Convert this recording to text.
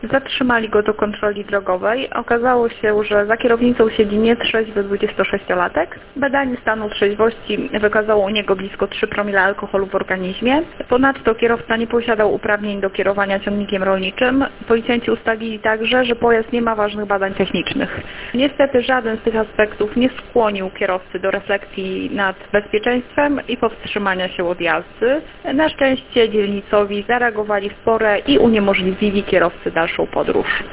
Zatrzymali go do kontroli drogowej. Okazało się, że za kierownicą siedzi nietrzeźwy 26-latek. Badanie stanu trzeźwości wykazało u niego blisko 3 promile alkoholu w organizmie. Ponadto kierowca nie posiadał uprawnień do kierowania ciągnikiem rolniczym. Policjanci ustalili także, że pojazd nie ma ważnych badań technicznych. Niestety żaden z tych aspektów nie skłonił kierowcy do refleksji nad bezpieczeństwem i powstrzymania się od jazdy. Na szczęście dzielnicowi zareagowali w porę i uniemożliwili kierowcy dalszą podróż.